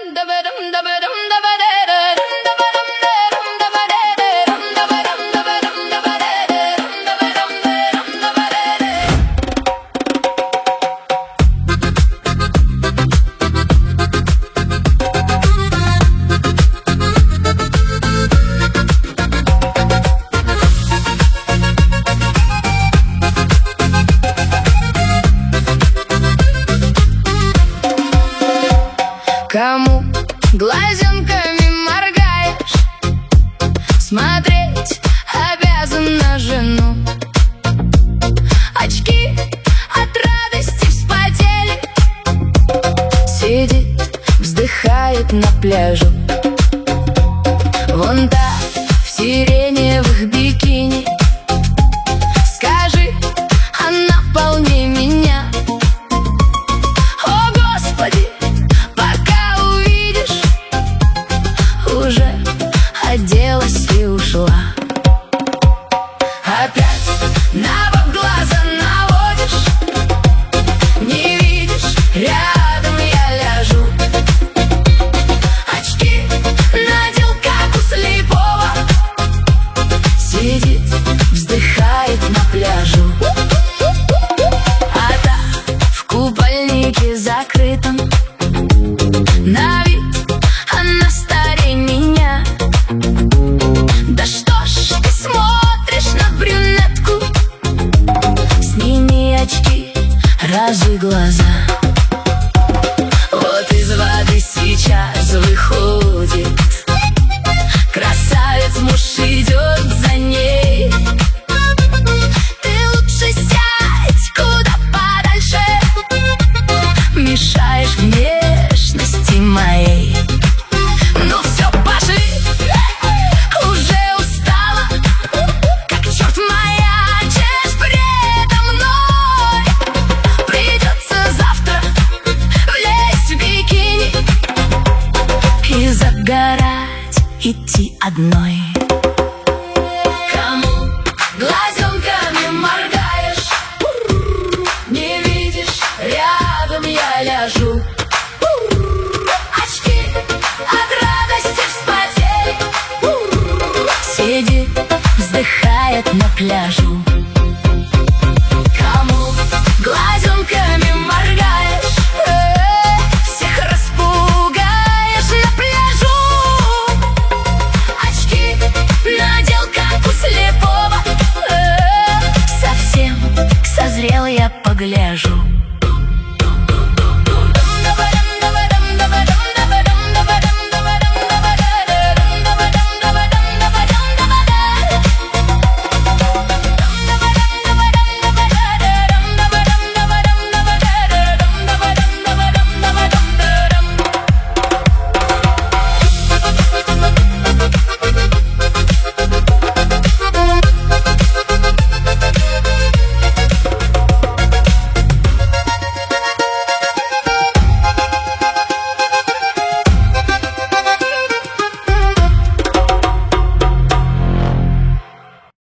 Кому глазенками моргаешь? Смотреть обязан на жену. Очки от радости вспотели. Сидит, вздыхает на пляжу. Вон та в сиреневых бикини. Скажи, она полнее меня. О, Господи! Уже оделась и ушла. Опять на бок глаза наводишь. Не видишь, рядом я ляжу. Очки надел, как у слепого. Сидит, вздыхает на пляжу. А та в купальнике закрытом. На вид она старей меня. Да что ж ты смотришь на брюнетку? Сними очки, разуй глаза. Вот из воды сейчас выходит красавец, муж идет за ней. Ты лучше сядь куда подальше. Мешаешь внешности моей. Ну все, пошли, уже устала. Как черт маячишь предо мной. Придется завтра влезть в бикини и загорать, идти одной.